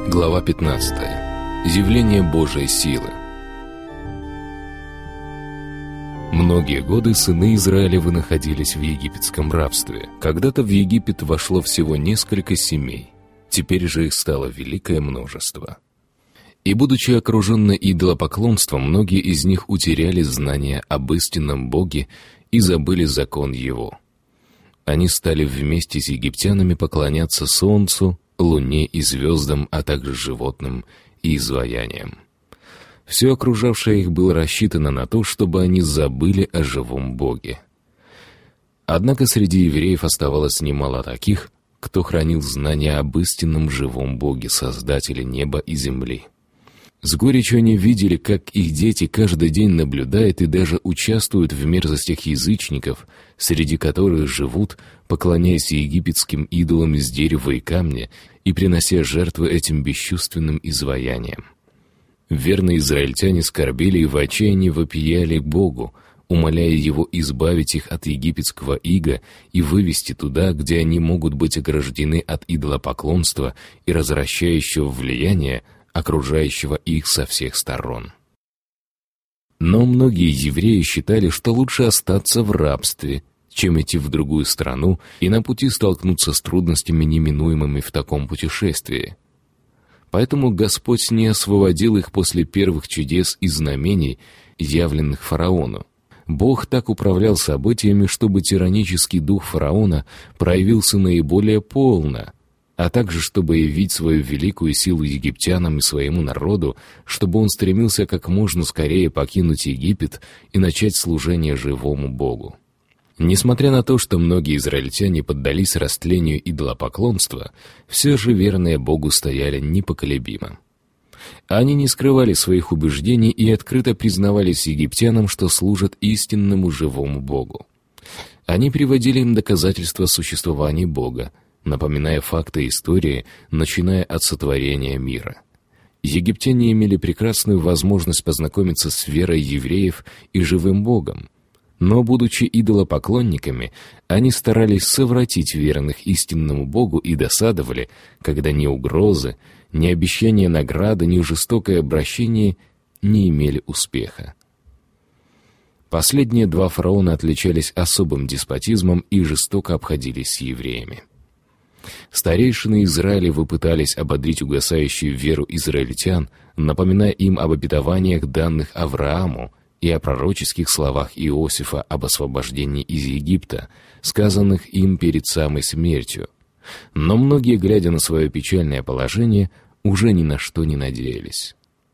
Глава 15. Явление Божией силы. Многие годы сыны Израилевы находились в египетском рабстве. Когда-то в Египет вошло всего несколько семей, теперь же их стало великое множество. И, будучи окружены идолопоклонством, многие из них утеряли знания об истинном Боге и забыли закон Его. Они стали вместе с египтянами поклоняться солнцу, луне и звездам, а также животным и изваяниям. Все окружавшее их было рассчитано на то, чтобы они забыли о живом Боге. Однако среди евреев оставалось немало таких, кто хранил знания об истинном живом Боге, Создателе неба и земли. С горечью они видели, как их дети каждый день наблюдают и даже участвуют в мерзостях язычников, среди которых живут, поклоняясь египетским идолам из дерева и камня и принося жертвы этим бесчувственным изваяниям. Верные израильтяне скорбели и в отчаянии вопияли к Богу, умоляя Его избавить их от египетского ига и вывести туда, где они могут быть ограждены от идолопоклонства и развращающего влияния, окружающего их со всех сторон. Но многие евреи считали, что лучше остаться в рабстве, чем идти в другую страну и на пути столкнуться с трудностями, неминуемыми в таком путешествии. Поэтому Господь не освободил их после первых чудес и знамений, явленных фараону. Бог так управлял событиями, чтобы тиранический дух фараона проявился наиболее полно, а также чтобы явить свою великую силу египтянам и своему народу, чтобы он стремился как можно скорее покинуть Египет и начать служение живому Богу. Несмотря на то, что многие израильтяне поддались растлению идолопоклонства, все же верные Богу стояли непоколебимо. Они не скрывали своих убеждений и открыто признавались египтянам, что служат истинному живому Богу. Они приводили им доказательства существования Бога, напоминая факты истории, начиная от сотворения мира. Египтяне имели прекрасную возможность познакомиться с верой евреев и живым Богом, но, будучи идолопоклонниками, они старались совратить верных истинному Богу и досадовали, когда ни угрозы, ни обещания награды, ни жестокое обращение не имели успеха. Последние два фараона отличались особым деспотизмом и жестоко обходились с евреями. Старейшины Израилевы пытались ободрить угасающую веру израильтян, напоминая им об обетованиях, данных Аврааму, и о пророческих словах Иосифа об освобождении из Египта, сказанных им перед самой смертью. Но многие, глядя на свое печальное положение, уже ни на что не надеялись.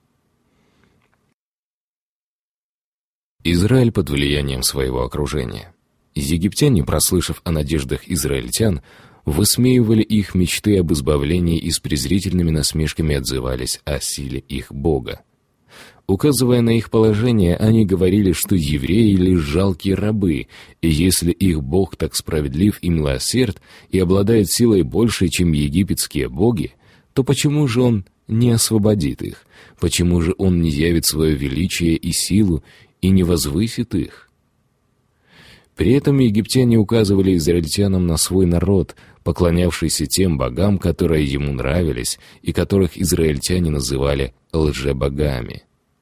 Израиль под влиянием своего окружения. Египтяне, прослышав о надеждах израильтян, высмеивали их мечты об избавлении и с презрительными насмешками отзывались о силе их Бога. Указывая на их положение, они говорили, что евреи лишь жалкие рабы, и если их Бог так справедлив и милосерд и обладает силой большей, чем египетские боги, то почему же Он не освободит их? Почему же Он не явит свое величие и силу и не возвысит их? При этом египтяне указывали израильтянам на свой народ, поклонявшийся тем богам, которые ему нравились, и которых израильтяне называли лжебогами.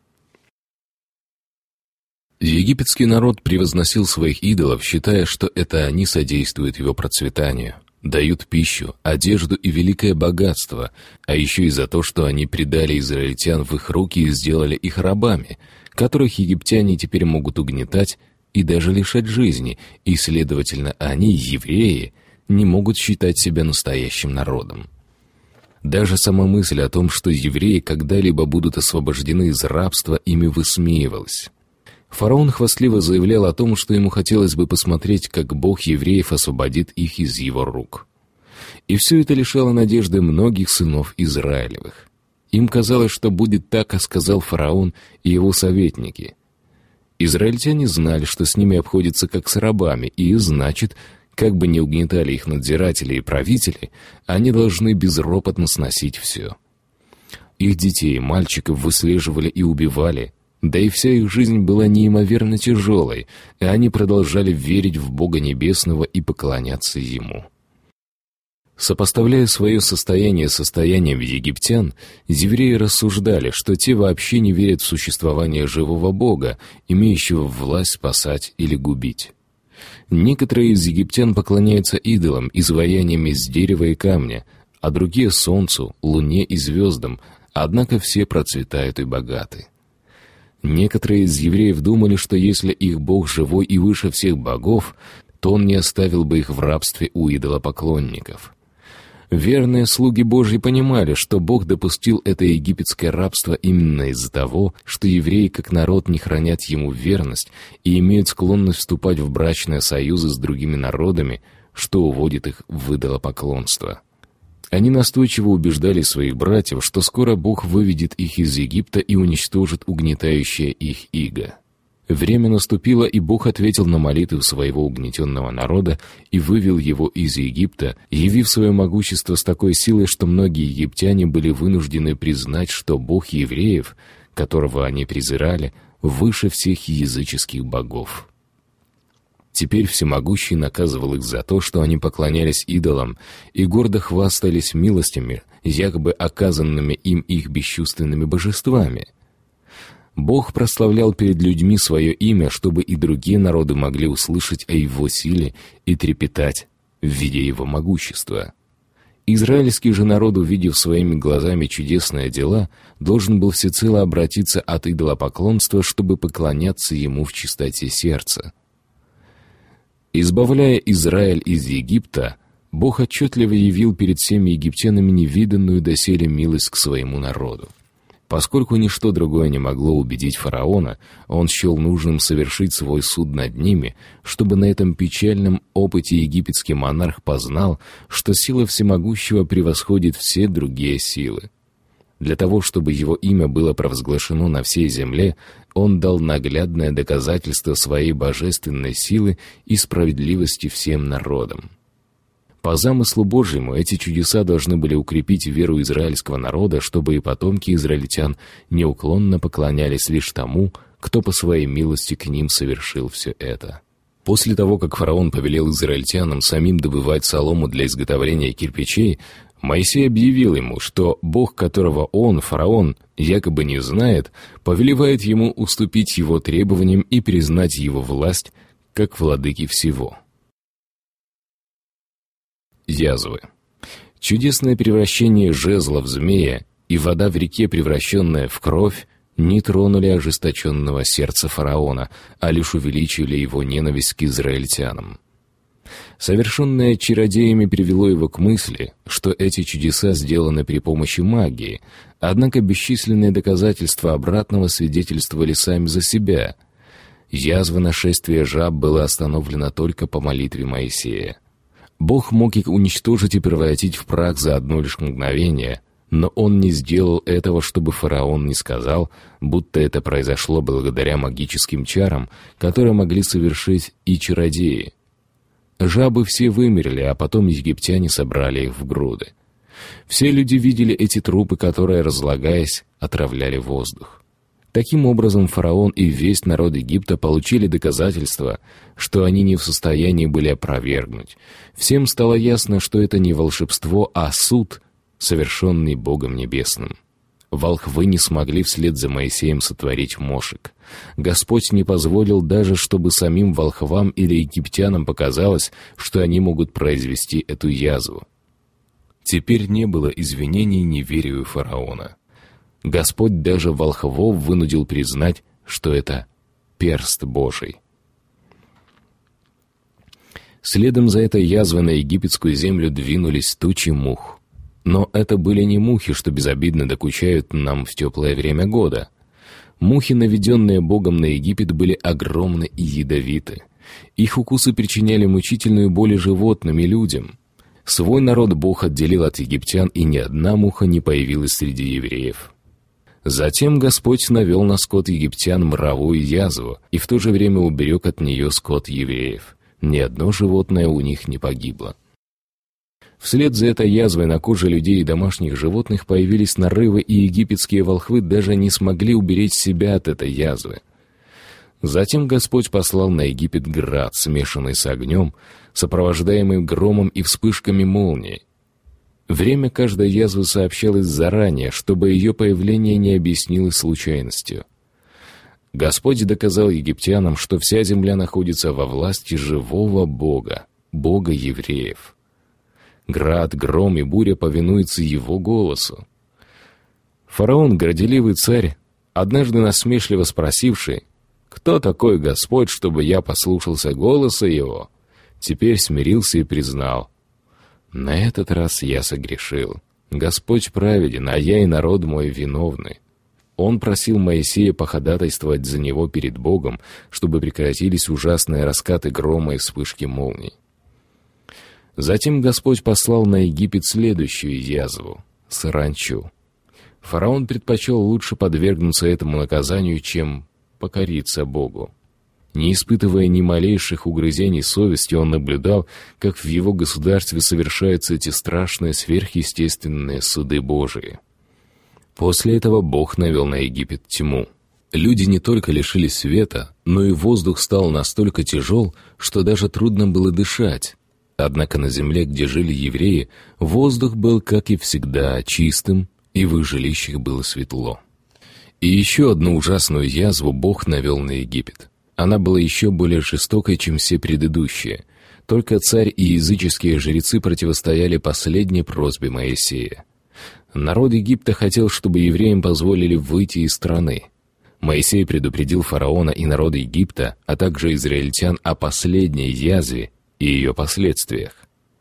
Египетский народ превозносил своих идолов, считая, что это они содействуют его процветанию, дают пищу, одежду и великое богатство, а еще и за то, что они предали израильтян в их руки и сделали их рабами, которых египтяне теперь могут угнетать и даже лишать жизни, и, следовательно, они, евреи, не могут считать себя настоящим народом. Даже сама мысль о том, что евреи когда-либо будут освобождены из рабства, ими высмеивалась. Фараон хвастливо заявлял о том, что ему хотелось бы посмотреть, как Бог евреев освободит их из его рук. И все это лишало надежды многих сынов Израилевых. Им казалось, что будет так, как сказал фараон и его советники. Израильтяне знали, что с ними обходятся как с рабами, и, значит, как бы ни угнетали их надзиратели и правители, они должны безропотно сносить все. Их детей, мальчиков выслеживали и убивали, да и вся их жизнь была неимоверно тяжелой, и они продолжали верить в Бога Небесного и поклоняться Ему. Сопоставляя свое состояние с состоянием египтян, евреи рассуждали, что те вообще не верят в существование живого Бога, имеющего власть спасать или губить. Некоторые из египтян поклоняются идолам, изваяниям из дерева и камня, а другие — солнцу, луне и звездам, однако все процветают и богаты. Некоторые из евреев думали, что если их Бог живой и выше всех богов, то Он не оставил бы их в рабстве у идолопоклонников. Верные слуги Божьи понимали, что Бог допустил это египетское рабство именно из-за того, что евреи как народ не хранят Ему верность и имеют склонность вступать в брачные союзы с другими народами, что уводит их в идолопоклонство. Они настойчиво убеждали своих братьев, что скоро Бог выведет их из Египта и уничтожит угнетающее их иго. Время наступило, и Бог ответил на молитвы своего угнетенного народа и вывел его из Египта, явив свое могущество с такой силой, что многие египтяне были вынуждены признать, что Бог евреев, которого они презирали, выше всех языческих богов. Теперь Всемогущий наказывал их за то, что они поклонялись идолам и гордо хвастались милостями, якобы оказанными им их бесчувственными божествами. Бог прославлял перед людьми свое имя, чтобы и другие народы могли услышать о Его силе и трепетать, видя Его могущество. Израильский же народ, увидев своими глазами чудесные дела, должен был всецело обратиться от идолопоклонства, чтобы поклоняться Ему в чистоте сердца. Избавляя Израиль из Египта, Бог отчетливо явил перед всеми египтянами невиданную доселе милость к своему народу. Поскольку ничто другое не могло убедить фараона, он счел нужным совершить свой суд над ними, чтобы на этом печальном опыте египетский монарх познал, что сила всемогущего превосходит все другие силы. Для того, чтобы его имя было провозглашено на всей земле, он дал наглядное доказательство своей божественной силы и справедливости всем народам. По замыслу Божьему эти чудеса должны были укрепить веру израильского народа, чтобы и потомки израильтян неуклонно поклонялись лишь тому, кто по своей милости к ним совершил все это. После того, как фараон повелел израильтянам самим добывать солому для изготовления кирпичей, Моисей объявил ему, что Бог, которого он, фараон, якобы не знает, повелевает ему уступить его требованиям и признать его власть как владыки всего. Язвы. Чудесное превращение жезла в змея и вода в реке, превращенная в кровь, не тронули ожесточенного сердца фараона, а лишь увеличили его ненависть к израильтянам. Совершенное чародеями привело его к мысли, что эти чудеса сделаны при помощи магии, однако бесчисленные доказательства обратного свидетельствовали сами за себя. Язва нашествия жаб была остановлена только по молитве Моисея. Бог мог их уничтожить и превратить в прах за одно лишь мгновение, но он не сделал этого, чтобы фараон не сказал, будто это произошло благодаря магическим чарам, которые могли совершить и чародеи. Жабы все вымерли, а потом египтяне собрали их в груды. Все люди видели эти трупы, которые, разлагаясь, отравляли воздух. Таким образом, фараон и весь народ Египта получили доказательства, что они не в состоянии были опровергнуть. Всем стало ясно, что это не волшебство, а суд, совершенный Богом Небесным. Волхвы не смогли вслед за Моисеем сотворить мошек. Господь не позволил даже, чтобы самим волхвам или египтянам показалось, что они могут произвести эту язву. Теперь не было извинений неверию фараона. Господь даже волхвов вынудил признать, что это перст Божий. Следом за этой язвой на египетскую землю двинулись тучи мух. Но это были не мухи, что безобидно докучают нам в теплое время года. Мухи, наведенные Богом на Египет, были огромны и ядовиты. Их укусы причиняли мучительную боль животным и людям. Свой народ Бог отделил от египтян, и ни одна муха не появилась среди евреев. Затем Господь навел на скот египтян моровую язву, и в то же время уберег от нее скот евреев. Ни одно животное у них не погибло. Вслед за этой язвой на коже людей и домашних животных появились нарывы, и египетские волхвы даже не смогли уберечь себя от этой язвы. Затем Господь послал на Египет град, смешанный с огнем, сопровождаемый громом и вспышками молний. Время каждой язвы сообщалось заранее, чтобы ее появление не объяснилось случайностью. Господь доказал египтянам, что вся земля находится во власти живого Бога, Бога евреев. Град, гром и буря повинуются его голосу. Фараон, горделивый царь, однажды насмешливо спросивший: «Кто такой Господь, чтобы я послушался голоса его?» теперь смирился и признал: «На этот раз я согрешил. Господь праведен, а я и народ мой виновны». Он просил Моисея походатайствовать за него перед Богом, чтобы прекратились ужасные раскаты грома и вспышки молний. Затем Господь послал на Египет следующую язву — саранчу. Фараон предпочел лучше подвергнуться этому наказанию, чем покориться Богу. Не испытывая ни малейших угрызений совести, он наблюдал, как в его государстве совершаются эти страшные сверхъестественные суды Божии. После этого Бог навел на Египет тьму. Люди не только лишились света, но и воздух стал настолько тяжел, что даже трудно было дышать. Однако на земле, где жили евреи, воздух был, как и всегда, чистым, и в их жилищах было светло. И еще одну ужасную язву Бог навел на Египет. Она была еще более жестокой, чем все предыдущие. Только царь и языческие жрецы противостояли последней просьбе Моисея. Народ Египта хотел, чтобы евреям позволили выйти из страны. Моисей предупредил фараона и народ Египта, а также израильтян о последней язве и ее последствиях.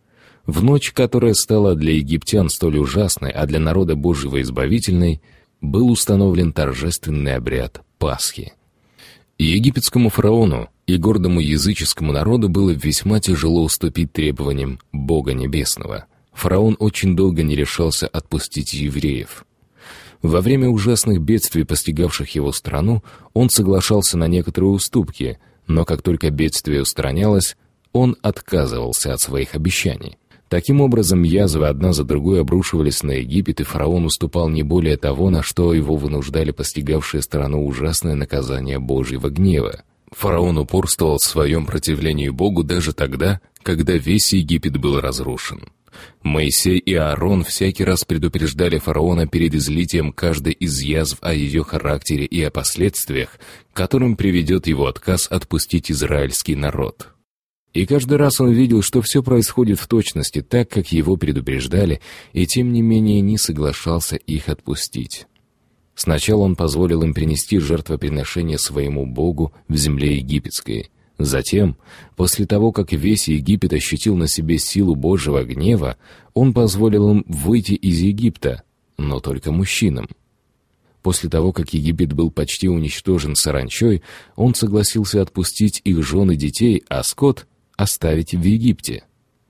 В ночь, которая стала для египтян столь ужасной, а для народа Божьего избавительной, был установлен торжественный обряд Пасхи. И египетскому фараону и гордому языческому народу было весьма тяжело уступить требованиям Бога Небесного. Фараон очень долго не решался отпустить евреев. Во время ужасных бедствий, постигавших его страну, он соглашался на некоторые уступки, но как только бедствие устранялось, он отказывался от своих обещаний. Таким образом, язвы одна за другой обрушивались на Египет, и фараон уступал не более того, на что его вынуждали постигавшие страну ужасное наказание Божьего гнева. Фараон упорствовал в своем противлении Богу даже тогда, когда весь Египет был разрушен. Моисей и Аарон всякий раз предупреждали фараона перед излитием каждой из язв о ее характере и о последствиях, к которым приведет его отказ отпустить израильский народ. И каждый раз он видел, что все происходит в точности так, как его предупреждали, и тем не менее не соглашался их отпустить. Сначала он позволил им принести жертвоприношение своему Богу в земле египетской. Затем, после того, как весь Египет ощутил на себе силу Божьего гнева, он позволил им выйти из Египта, но только мужчинам. После того, как Египет был почти уничтожен саранчой, он согласился отпустить их жен и детей, а скот оставить в Египте.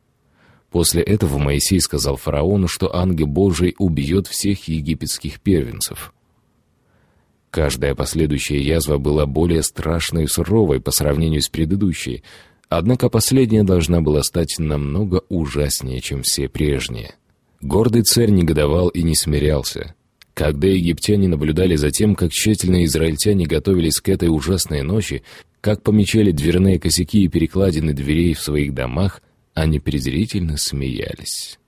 После этого Моисей сказал фараону, что ангел Божий убьет всех египетских первенцев. Каждая последующая язва была более страшной и суровой по сравнению с предыдущей, однако последняя должна была стать намного ужаснее, чем все прежние. Гордый царь негодовал и не смирялся. Когда египтяне наблюдали за тем, как тщательно израильтяне готовились к этой ужасной ночи, как помечали дверные косяки и перекладины дверей в своих домах, они презрительно смеялись.